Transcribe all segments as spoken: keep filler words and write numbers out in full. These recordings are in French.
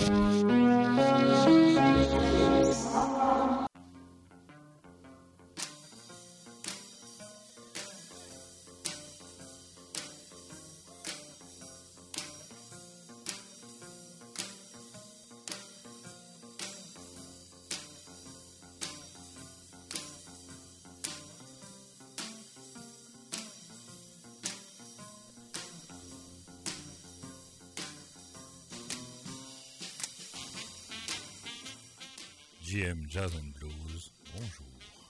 J M Jazz and Blues, bonjour.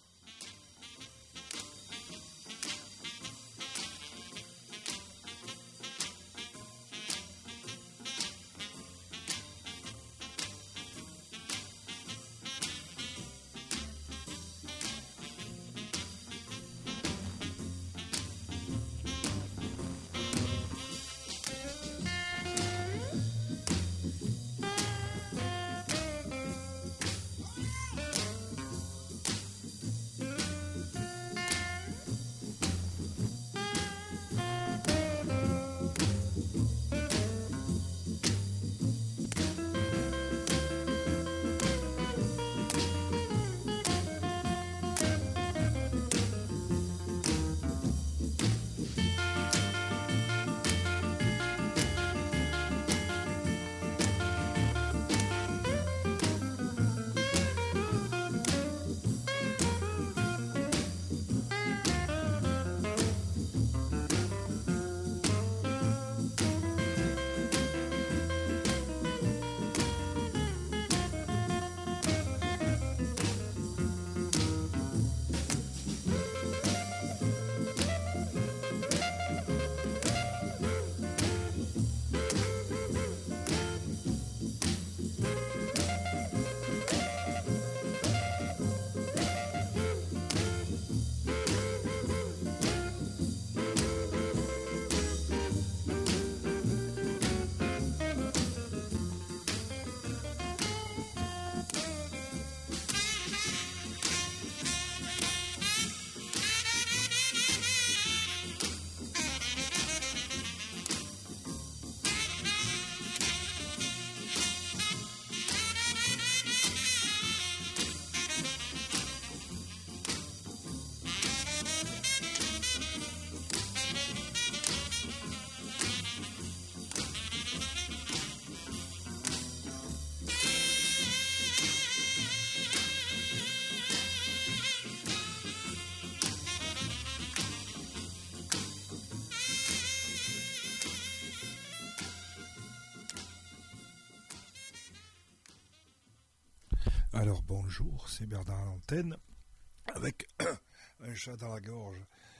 Alors bonjour, c'est Bernard à l'antenne, avec un chat dans la gorge.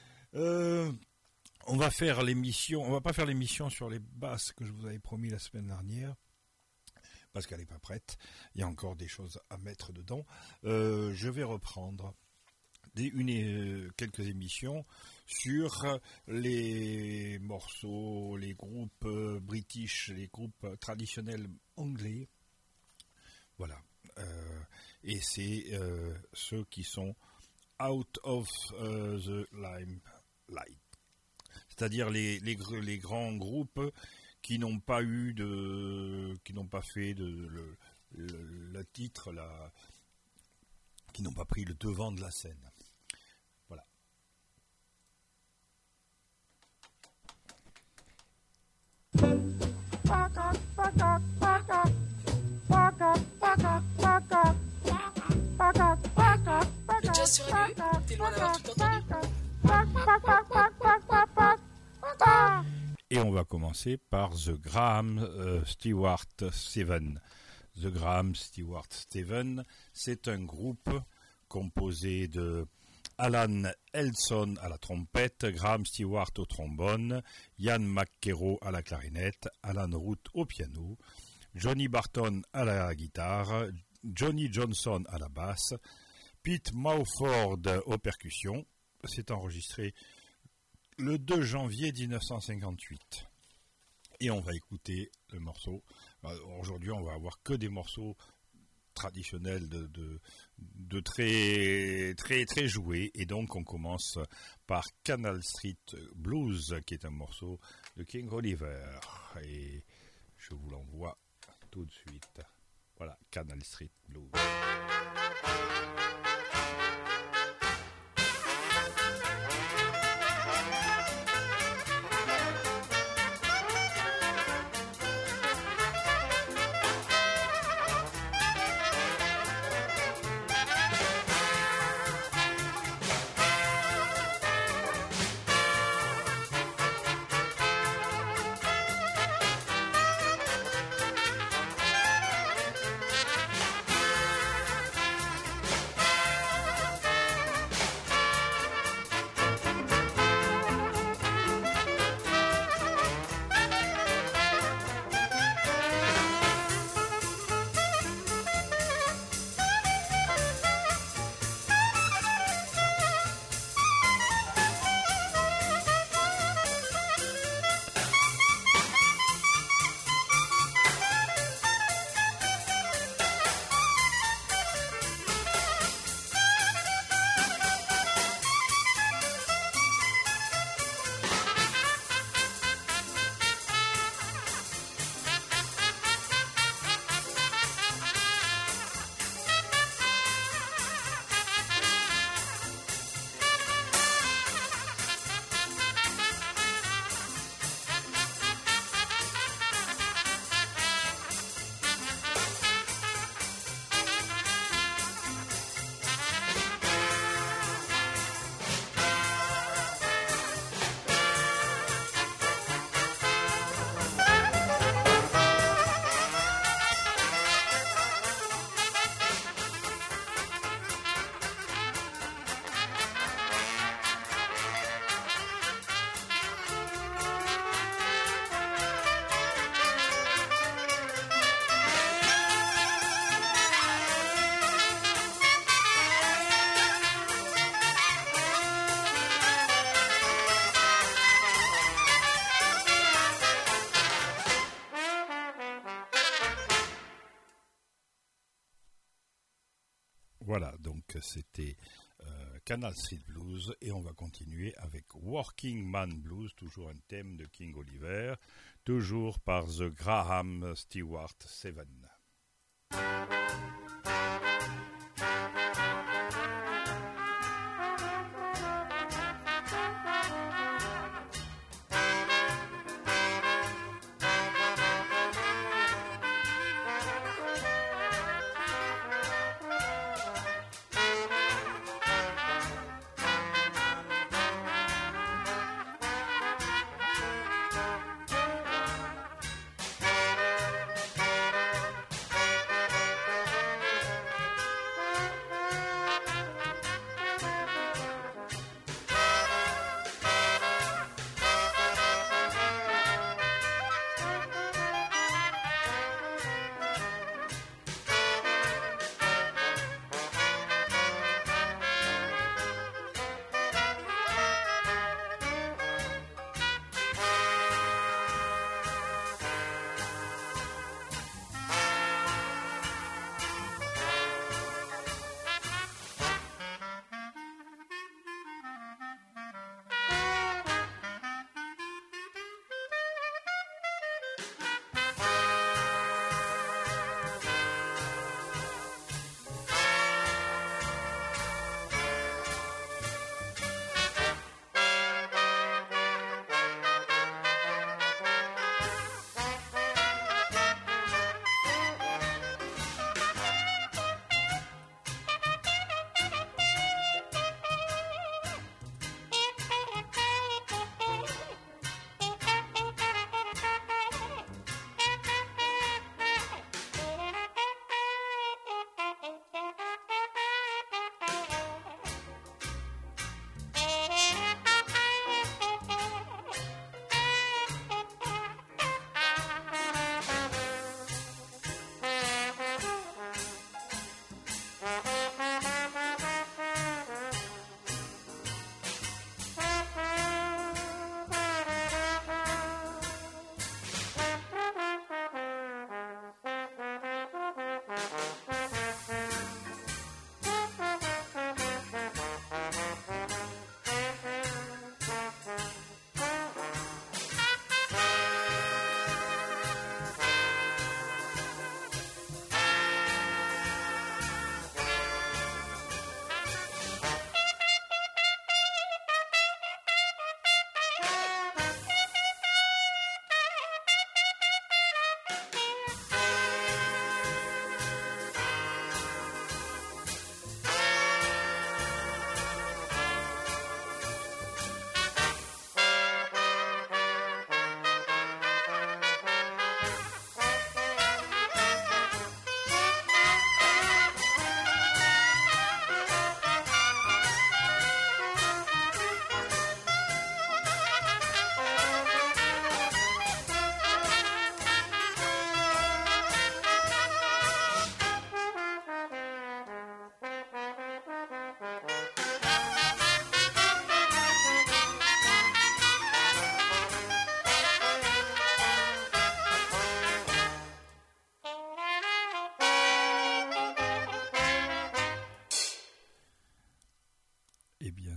Euh, on va faire l'émission, on va pas faire l'émission sur les basses que je vous avais promis la semaine dernière, parce qu'elle n'est pas prête, il y a encore des choses à mettre dedans. Euh, je vais reprendre des, une, euh, quelques émissions sur les morceaux, les groupes euh, british, les groupes traditionnels anglais. Voilà. Euh, et c'est euh, ceux qui sont out of uh, the limelight, c'est-à-dire les, les, les grands groupes qui n'ont pas eu de, qui n'ont pas fait de le, le, le titre, la, qui n'ont pas pris le devant de la scène. Voilà. Le jazz sur Aigu, t'es loin d'avoir tout entendu. Et on va commencer par The Graham euh, Stewart Seven. The Graham Stewart Seven, c'est un groupe composé de Alan Elson à la trompette, Graham Stewart au trombone, Ian McKerrow à la clarinette, Alan Root au piano, Johnny Barton à la guitare, Johnny Johnson à la basse, Pete Mawford aux percussions. C'est enregistré le deux janvier dix-neuf cent cinquante-huit. Et on va écouter le morceau. Aujourd'hui, on va avoir que des morceaux traditionnels de, de, de très, très, très joués. Et donc, on commence par Canal Street Blues, qui est un morceau de King Oliver. Et je vous l'envoie tout de suite. Canal Street Blues. Voilà, donc c'était euh, Canal Street Blues et on va continuer avec Working Man Blues, toujours un thème de King Oliver, toujours par The Graham Stewart Seven.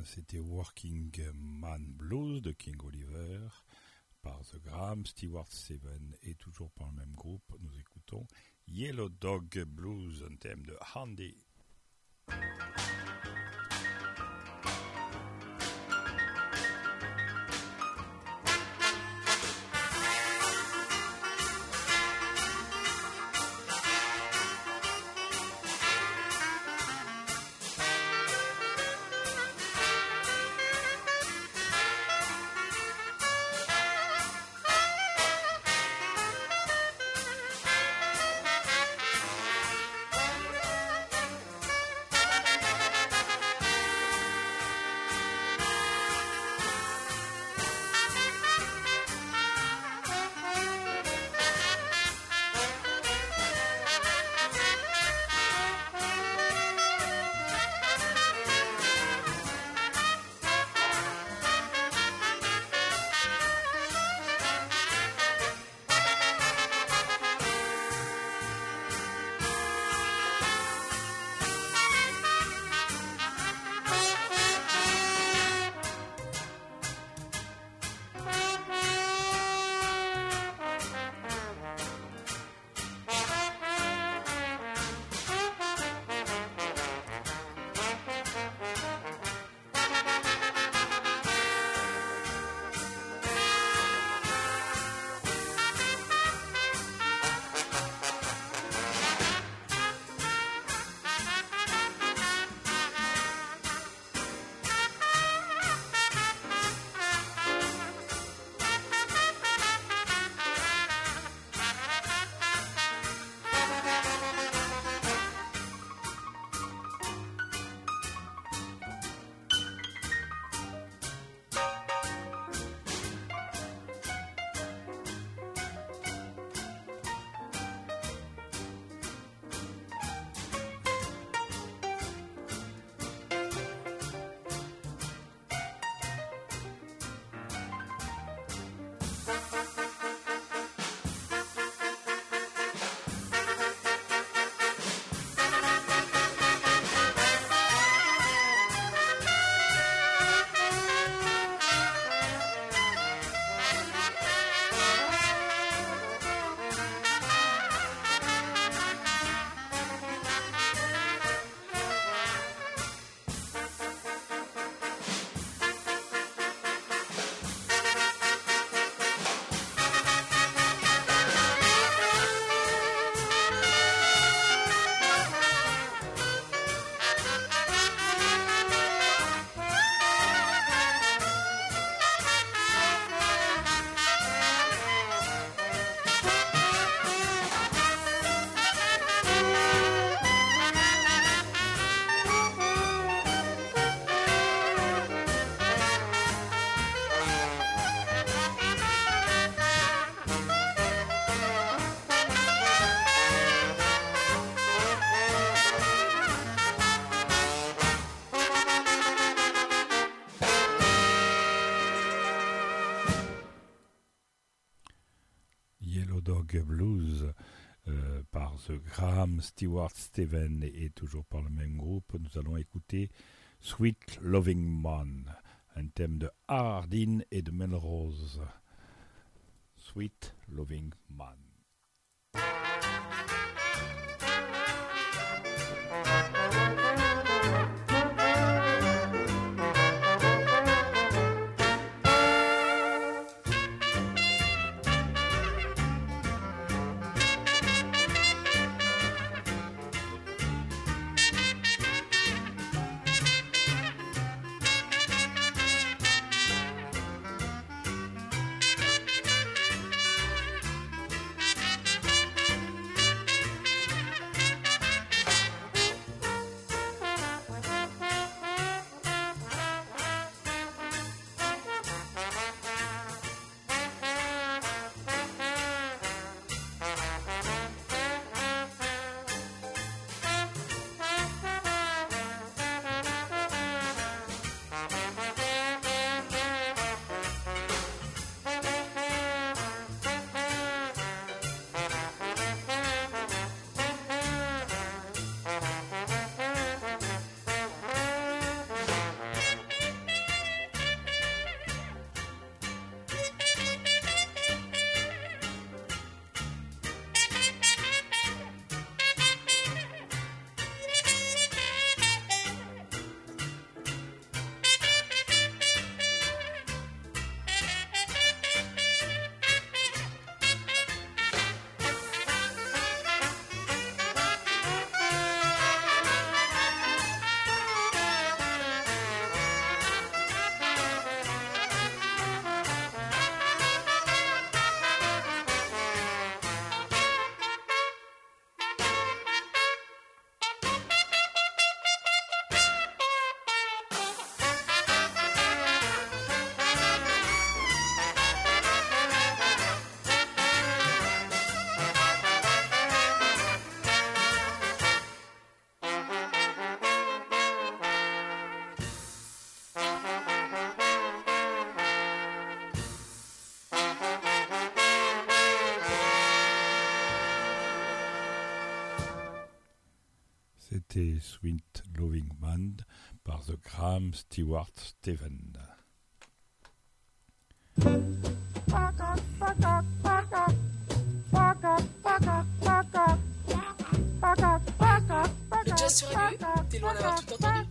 c'était Working Man Blues de King Oliver par The Graham, Stewart Seven, et toujours par le même groupe, nous écoutons Yellow Dog Blues, un thème de Handy. Dog Blues euh, par The Graham, Stewart Steven et toujours par le même groupe. Nous allons écouter Sweet Loving Man, un thème de Hardin et de Melrose. Sweet Loving Man. C'était Sweet Loving Band par The Graham Stewart Steven. Le jazz sur Aigu, t'es loin d'avoir tout entendu.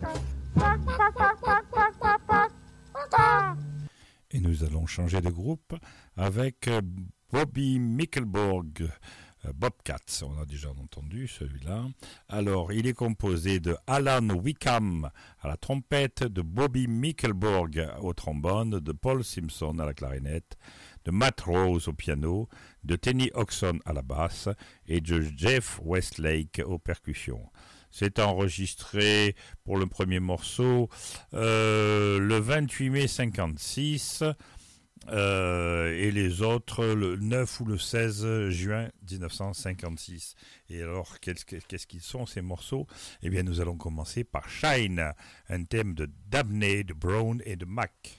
Et nous allons changer de groupe avec Bobby Mickelborg. Bobcats, on a déjà entendu celui-là. Alors, il est composé de Alan Wickham à la trompette, de Bobby Mickelborg au trombone, de Paul Simpson à la clarinette, de Matt Rose au piano, de Tenny Oxon à la basse et de Jeff Westlake aux percussions. C'est enregistré pour le premier morceau euh, le vingt-huit mai cinquante-six. Euh, et les autres le neuf ou le seize juin dix-neuf cent cinquante-six. Et alors, qu'est-ce, qu'est-ce qu'ils sont ces morceaux? Eh bien, nous allons commencer par Shine, un thème de Dabney, de Brown et de Mac.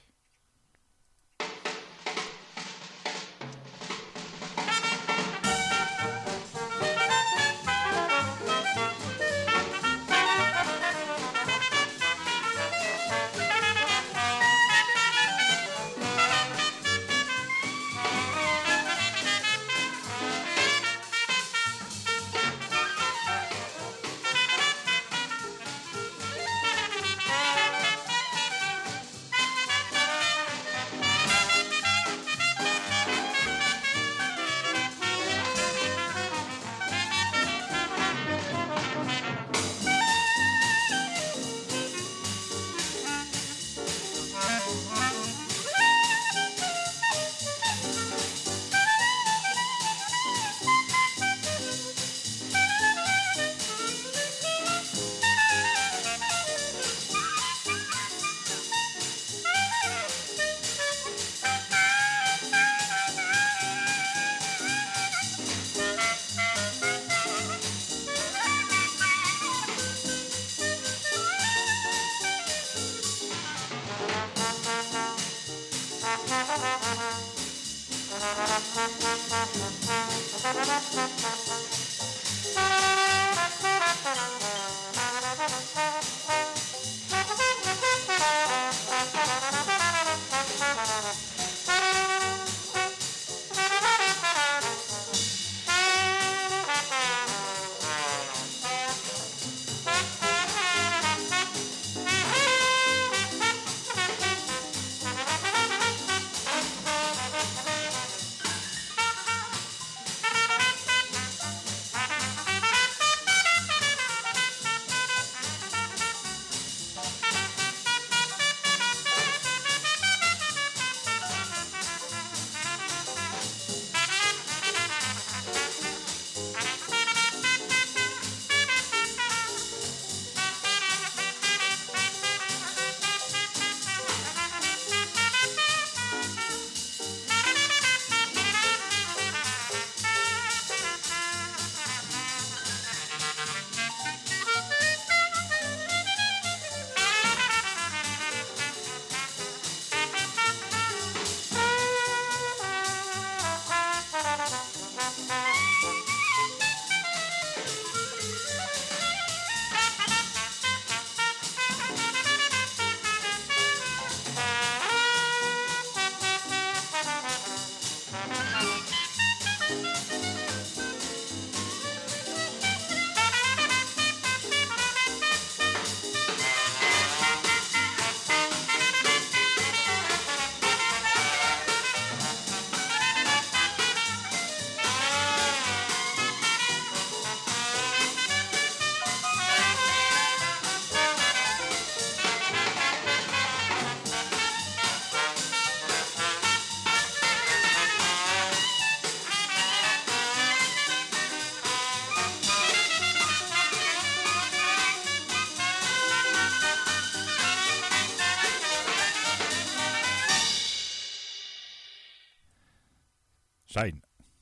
Shine.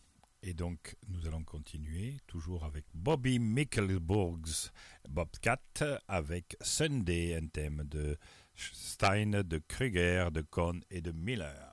Et donc, nous allons continuer, toujours avec Bobby Mickelborg's Bobcat, avec Sunday, un thème de Stein, de Kruger, de Cohn et de Miller.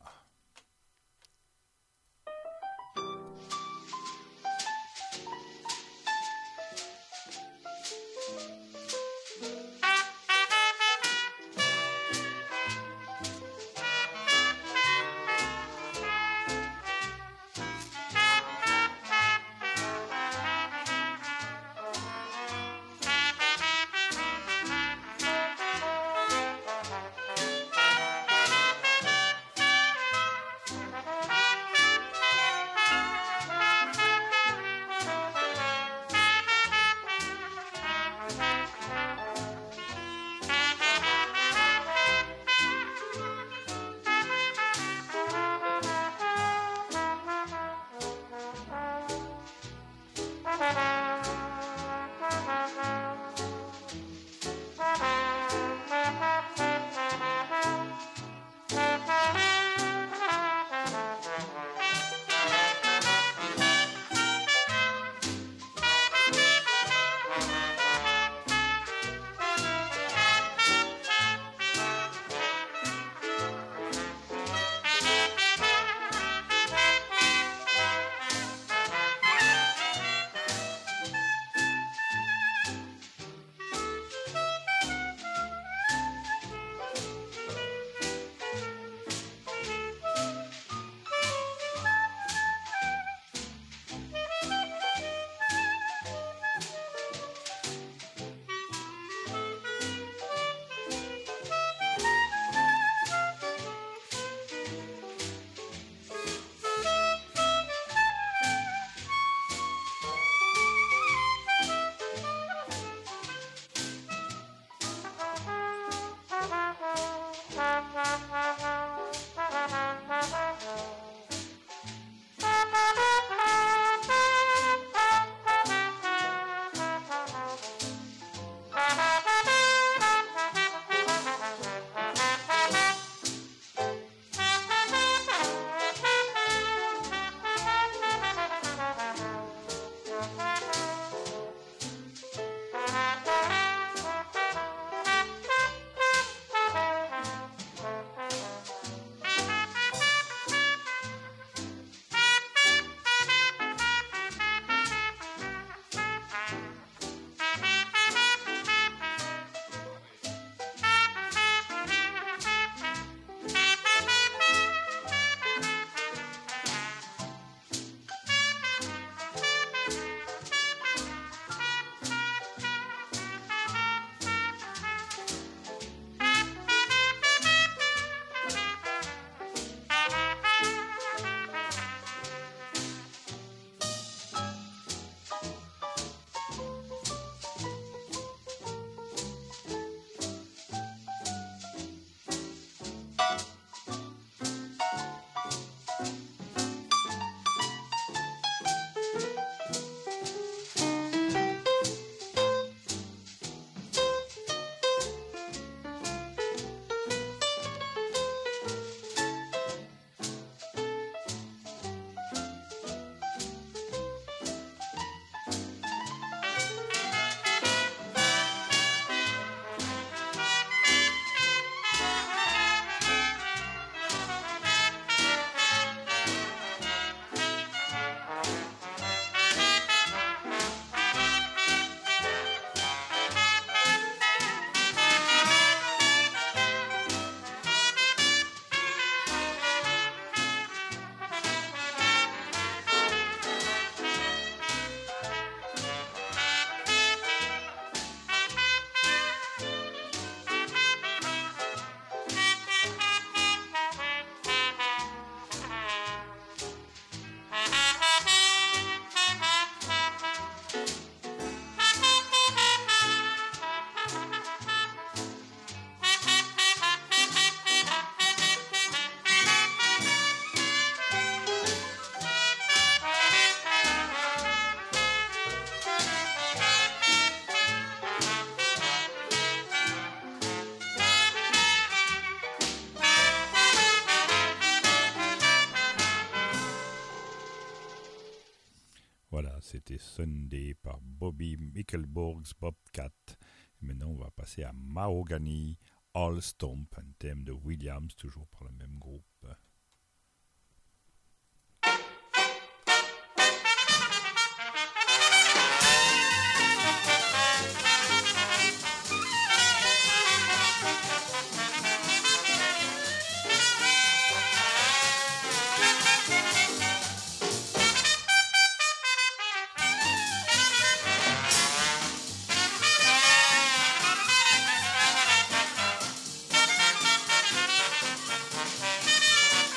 C'était Sunday par Bobby Mickelborg's Bobcat. Et maintenant, on va passer à Mahogany All Stomp, un thème de Williams, toujours par le même groupe. Thank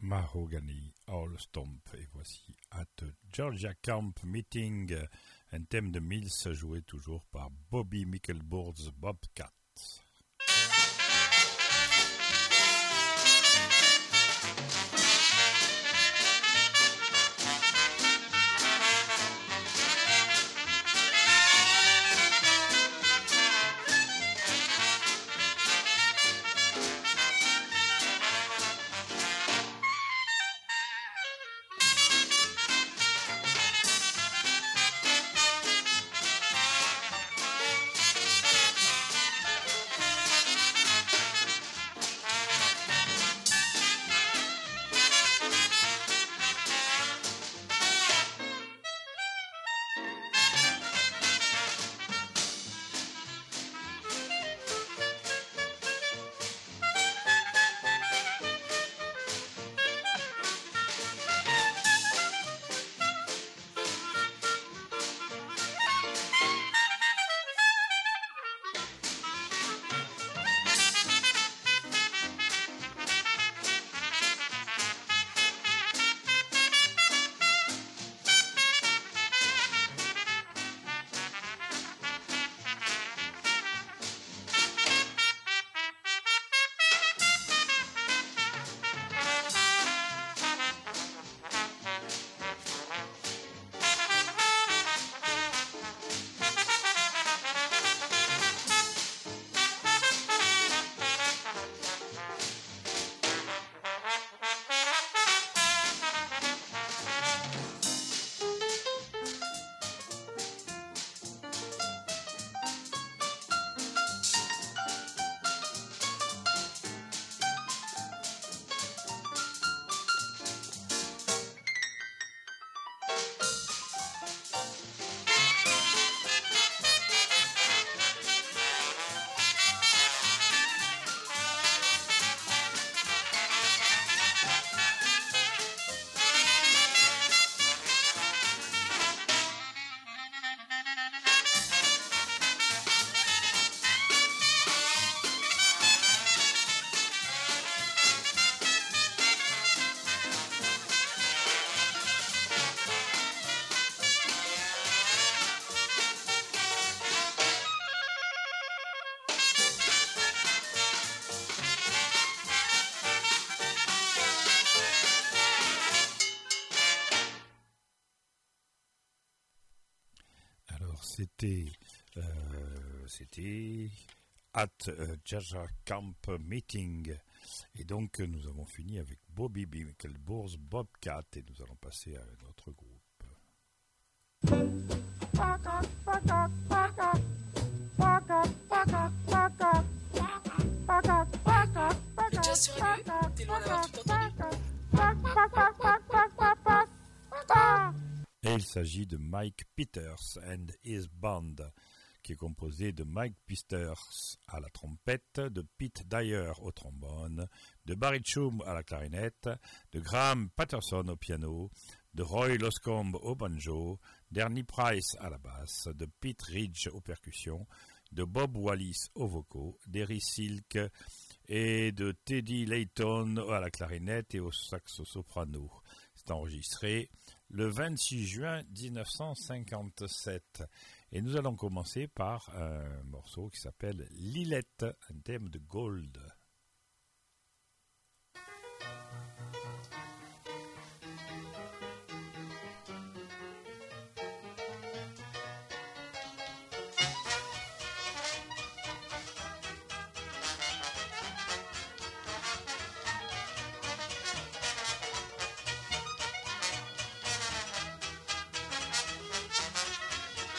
Mahogany All Stomp. Et voici At Georgia Camp Meeting, un thème de Mills joué toujours par Bobby Mickelbourd's Bobcat. C'était, euh, c'était At uh, Georgia Camp Meeting. Et donc, nous avons fini avec Bobby Mickelbourd's Bobcat et nous allons passer à un autre groupe. Déjà sur lui, t'es loin d'avoir tout entendu. Et il s'agit de Mike Peters and his Band, qui est composé de Mike Peters à la trompette, de Pete Dyer au trombone, de Barry Chum à la clarinette, de Graham Patterson au piano, de Roy Loscombe au banjo, d'Ernie Price à la basse, de Pete Ridge aux percussions, de Bob Wallis aux vocaux, d'Eri Silk et de Teddy Layton à la clarinette et au saxo soprano. C'est enregistré le vingt-six juin dix-neuf cent cinquante-sept. Et nous allons commencer par un morceau qui s'appelle Lilette, un thème de Gold.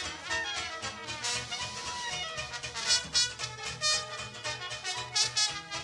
Thank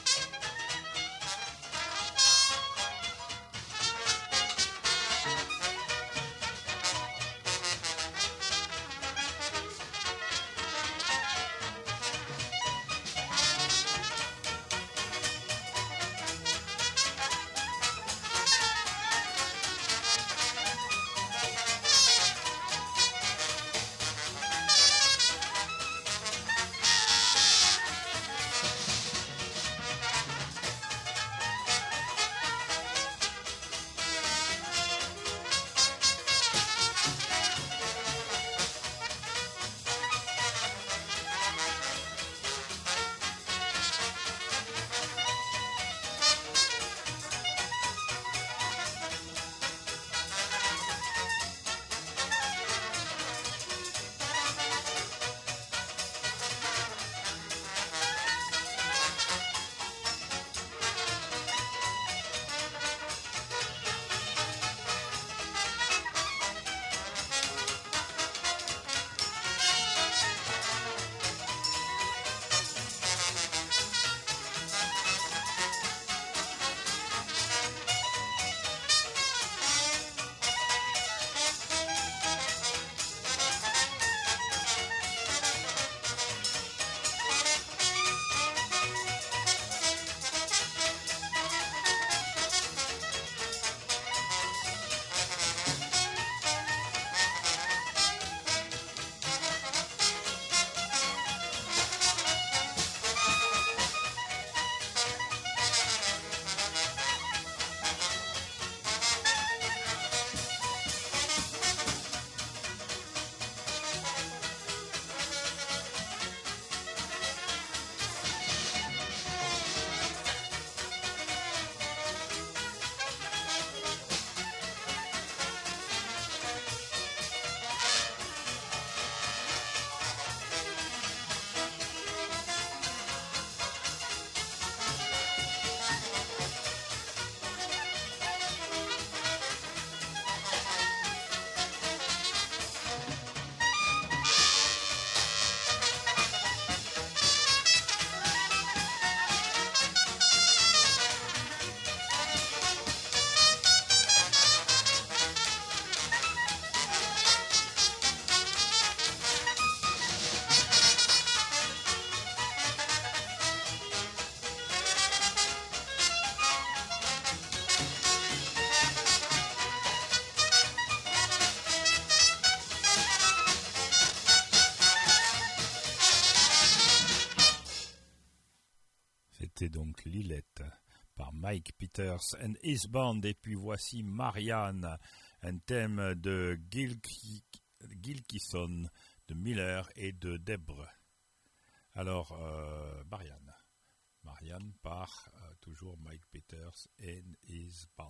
C'était donc Lilette par Mike Peters and his band. Et puis voici Marianne, un thème de Gil, Gil Kisson, de Miller et de Debre. Alors, euh, Marianne. Marianne par euh, toujours Mike Peters and his band.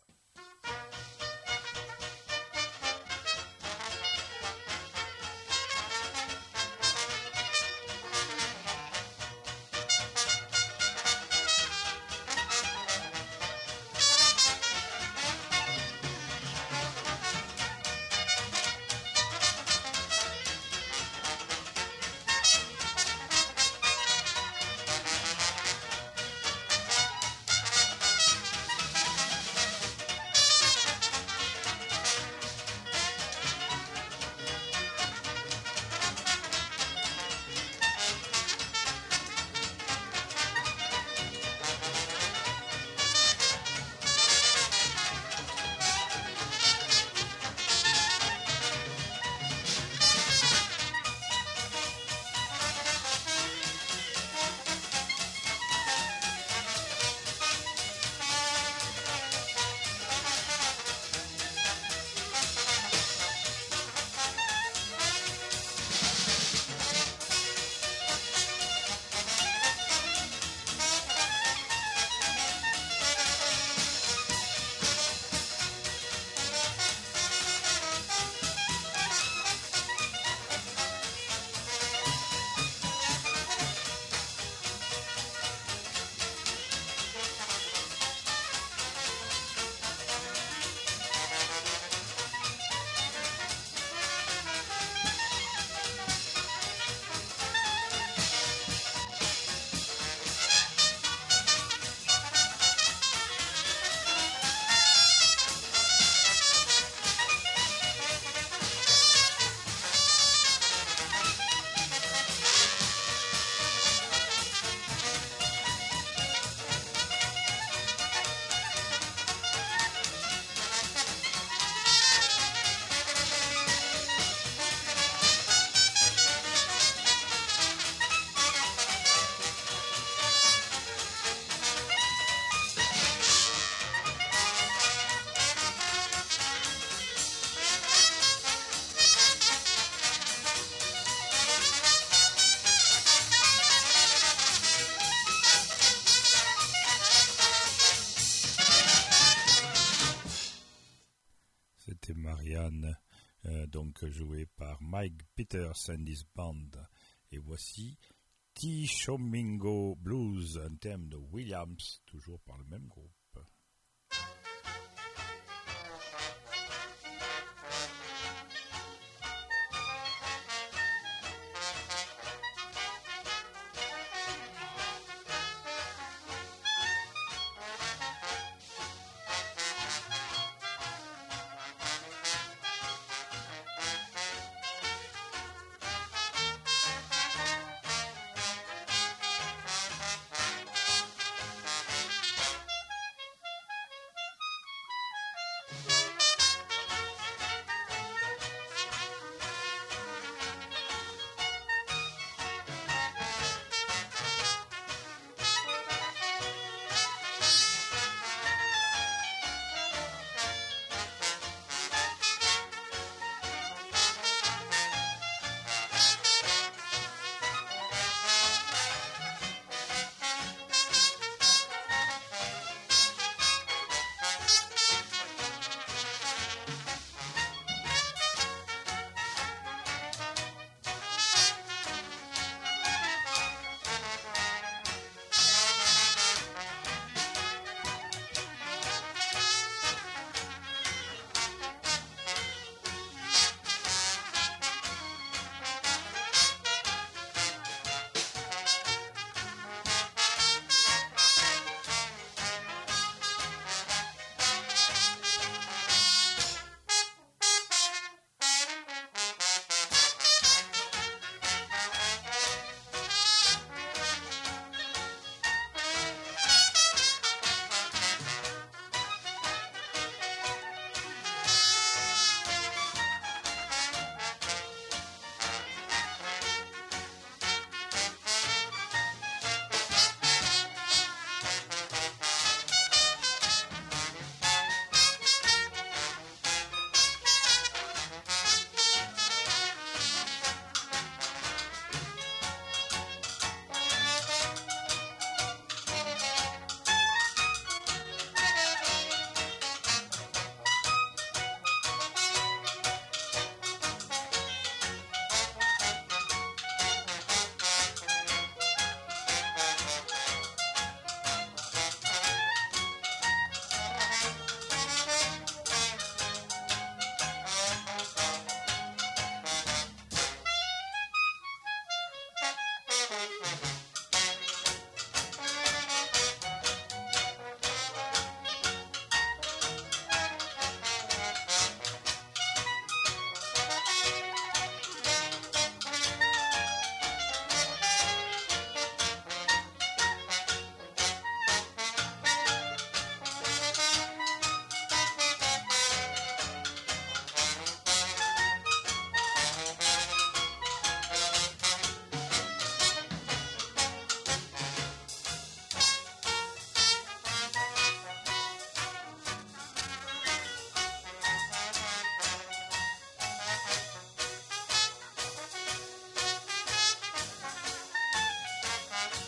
Marianne, euh, donc jouée par Mike Peters and his band. Et voici Tishomingo Blues, un thème de Williams, toujours par le même groupe.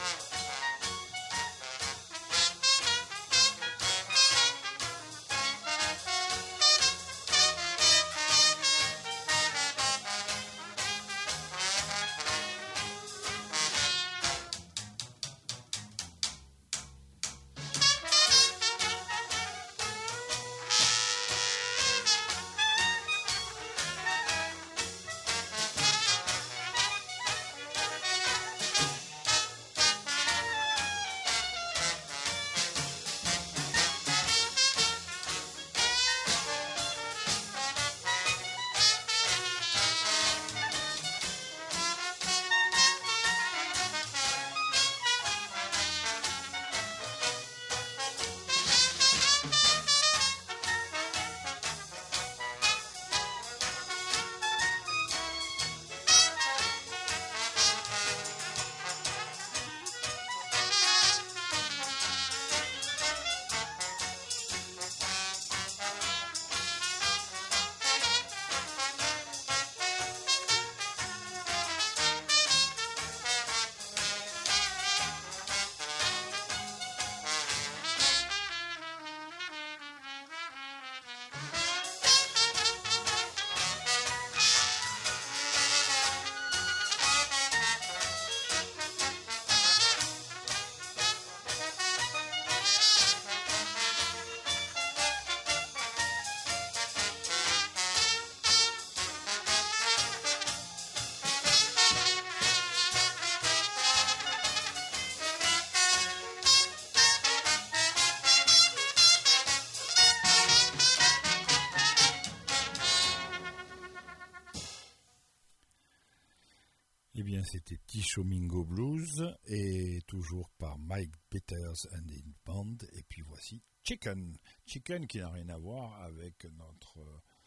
Eh bien, c'était Tishomingo Blues, et toujours par Mike Peters and the Band. Et puis voici Chicken. Chicken qui n'a rien à voir avec notre,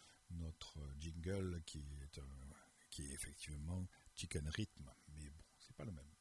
notre jingle qui est, euh, qui est effectivement Chicken Rhythm. Mais bon, c'est pas le même.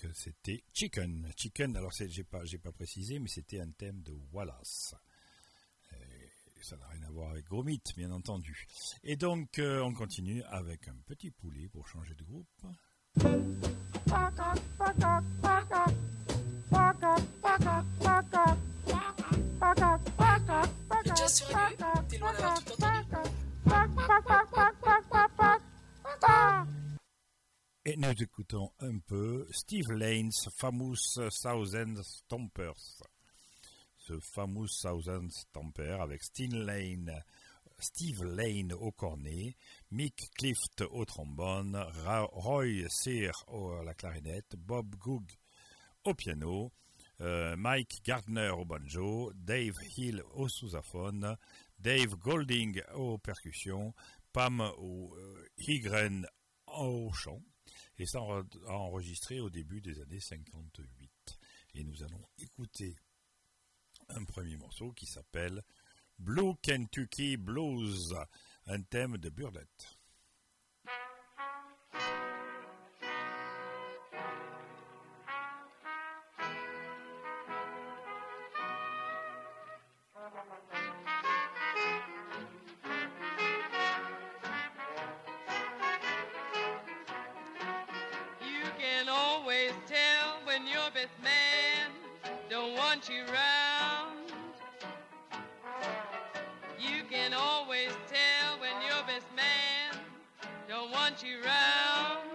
donc c'était Chicken. Chicken, alors c'est, j'ai pas, j'ai pas précisé, mais c'était un thème de Wallace. Et ça n'a rien à voir avec Gromit, bien entendu. Et donc euh, on continue avec un petit poulet pour changer de groupe. Le jazz sur Aiguë, t'es loin d'avoir tout entendu. Et nous écoutons un peu Steve Lane's Famous Thousand Stompers. Ce Famous Thousand Stompers avec Steve Lane, Steve Lane au cornet, Mick Clift au trombone, Ra- Roy Sear à la clarinette, Bob Goog au piano, euh, Mike Gardner au banjo, Dave Hill au sousaphone, Dave Golding aux percussions, Pam euh, Hygren au chant. Et ça a enregistré au début des années cinquante-huit. Et nous allons écouter un premier morceau qui s'appelle Blue Kentucky Blues, un thème de Burdette. You round. You can always tell when your best man don't want you round.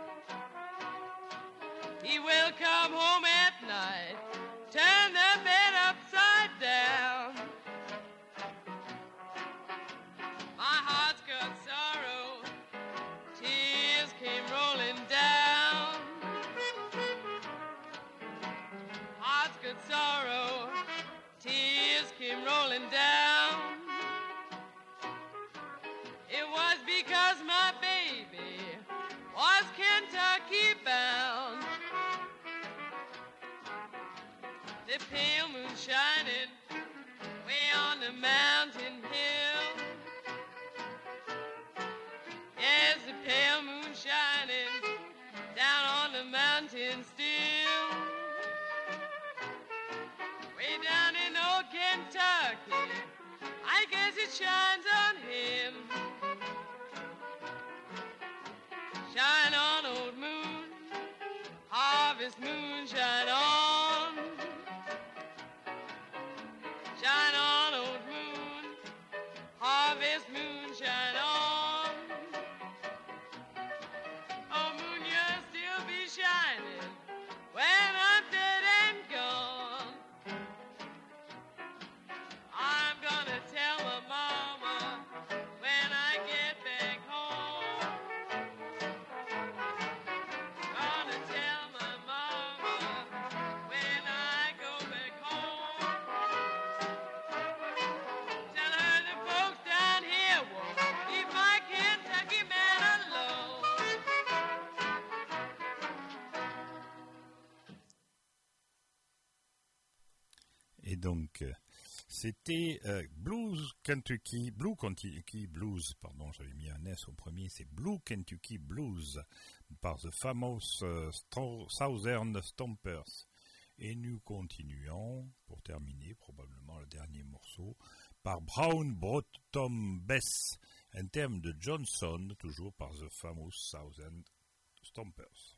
He will come home at night, turn the bed upside down. My heart's got sorrow, tears came rolling down. Heart's got sorrow, tears came rolling down. It was because my baby was Kentucky bound. The pale moon shining way on the mountain hill. Yes, the pale moon shining down on the mountain still. Way down in old Kentucky, I guess it shines on him. Shine on, old moon, harvest moon, shine on. Shine on, old moon, harvest moon, shine on. Oh, moon, you'll still be shining when I'm dead and gone. I'm gonna tell my mama when I get back home. Gonna tell my mama when I go back home. Tell her the folks down here won't leave my Kentucky man alone. Et donc, euh, c'était euh, Blues Kentucky, Blue Kentucky Blues, pardon, j'avais mis un S au premier, c'est Blue Kentucky Blues par The Famous euh, Sto- Southern Stompers. Et nous continuons, pour terminer, probablement le dernier morceau, par Brown Bottom Bess, un thème de Johnson, toujours par The Famous Southern Stompers.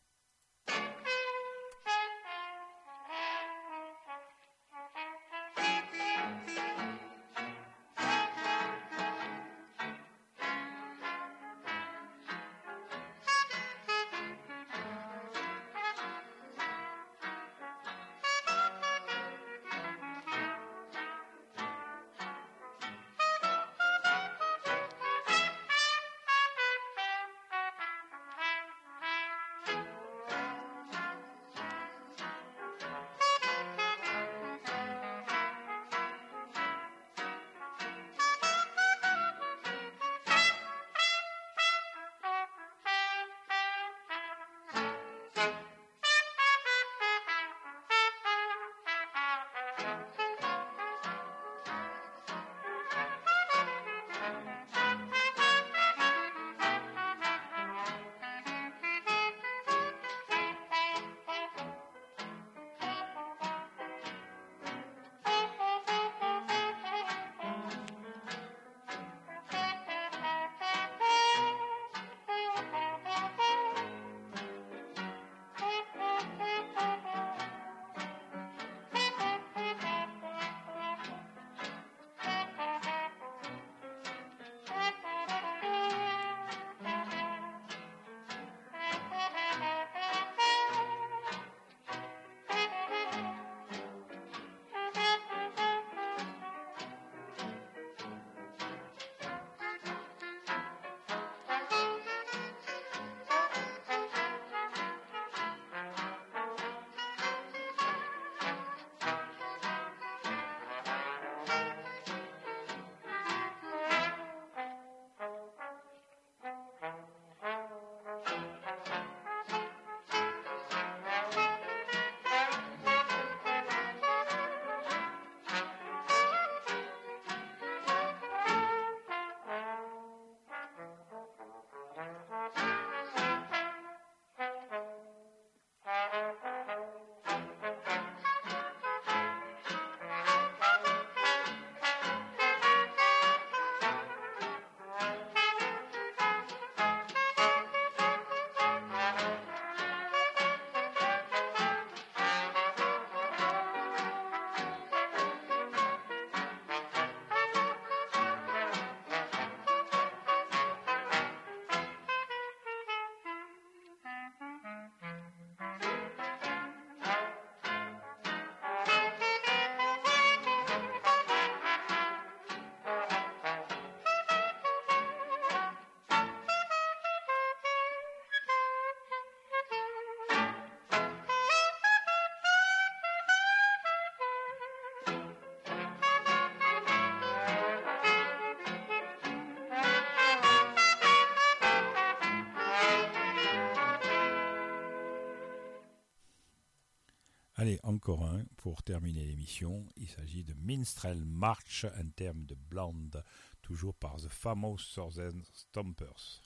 Allez, encore un pour terminer l'émission. Il s'agit de Minstrel March, un terme de Blonde, toujours par The Famous Southern Stompers.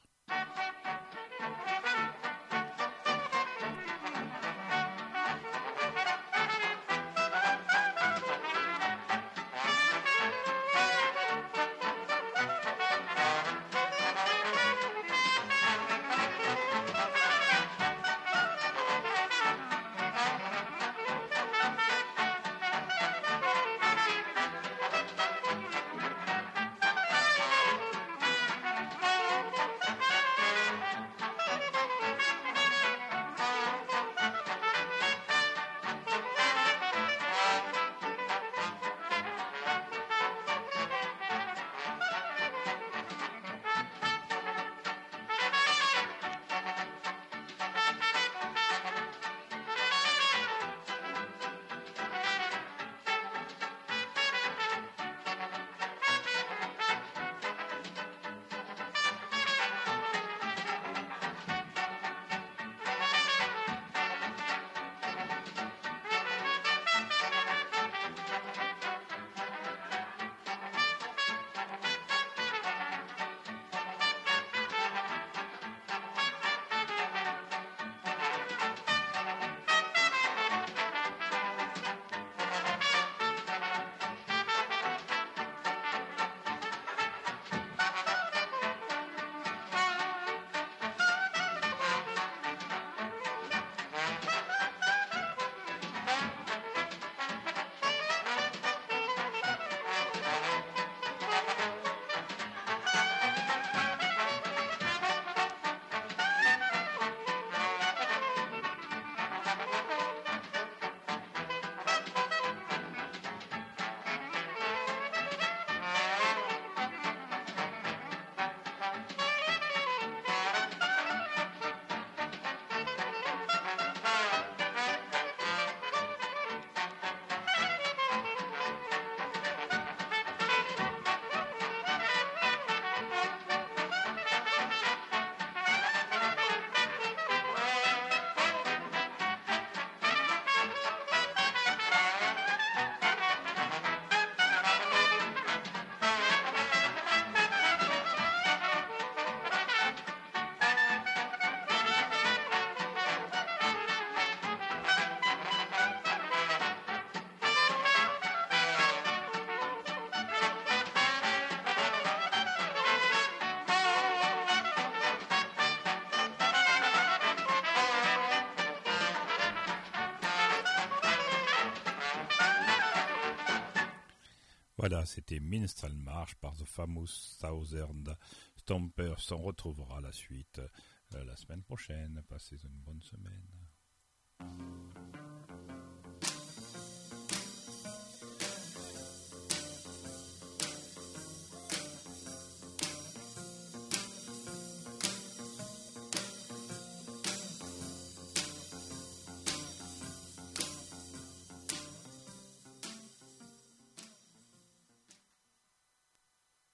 Voilà, c'était Minstrel March par The Famous Southern Stompers. On retrouvera la suite euh, la semaine prochaine. Passez une bonne semaine.